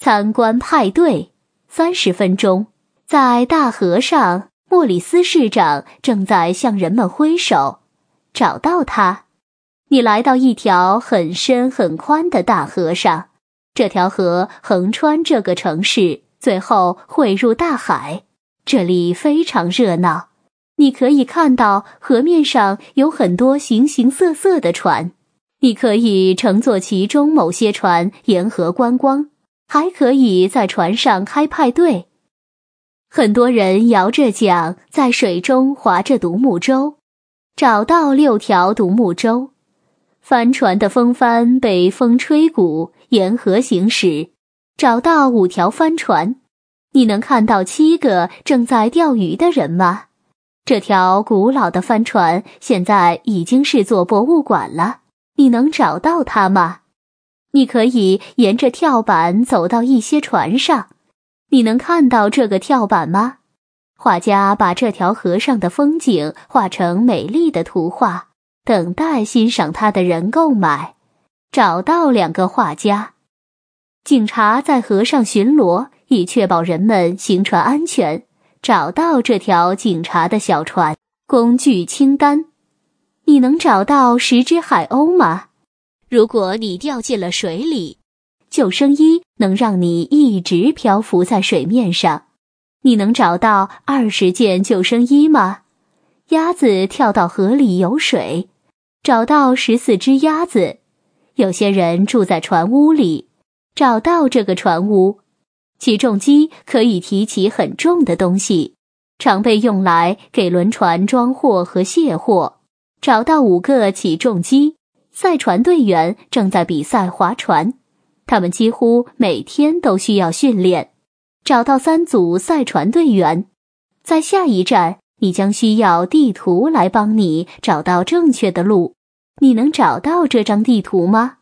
参观派对，30分钟。在大河上，莫里斯市长正在向人们挥手。找到他。你来到一条很深很宽的大河上，这条河横穿这个城市，最后汇入大海。这里非常热闹，你可以看到河面上有很多形形色色的船。你可以乘坐其中某些船沿河观光，还可以在船上开派对。很多人摇着桨，在水中划着独木舟。找到6条独木舟，帆船的风帆被风吹鼓，沿河行驶。找到5条帆船，你能看到7个正在钓鱼的人吗？这条古老的帆船现在已经是座博物馆了，你能找到它吗？你可以沿着跳板走到一些船上，你能看到这个跳板吗？画家把这条河上的风景画成美丽的图画，等待欣赏它的人购买。找到2个画家。警察在河上巡逻，以确保人们行船安全。找到这条警察的小船。工具清单。你能找到10只海鸥吗？如果你掉进了水里，救生衣能让你一直漂浮在水面上。你能找到20件救生衣吗？鸭子跳到河里游水。找到14只鸭子。有些人住在船屋里。找到这个船屋。起重机可以提起很重的东西，常被用来给轮船装货和卸货。找到5个起重机。赛船队员正在比赛划船，他们几乎每天都需要训练。找到3组赛船队员。在下一站，你将需要地图来帮你找到正确的路。你能找到这张地图吗？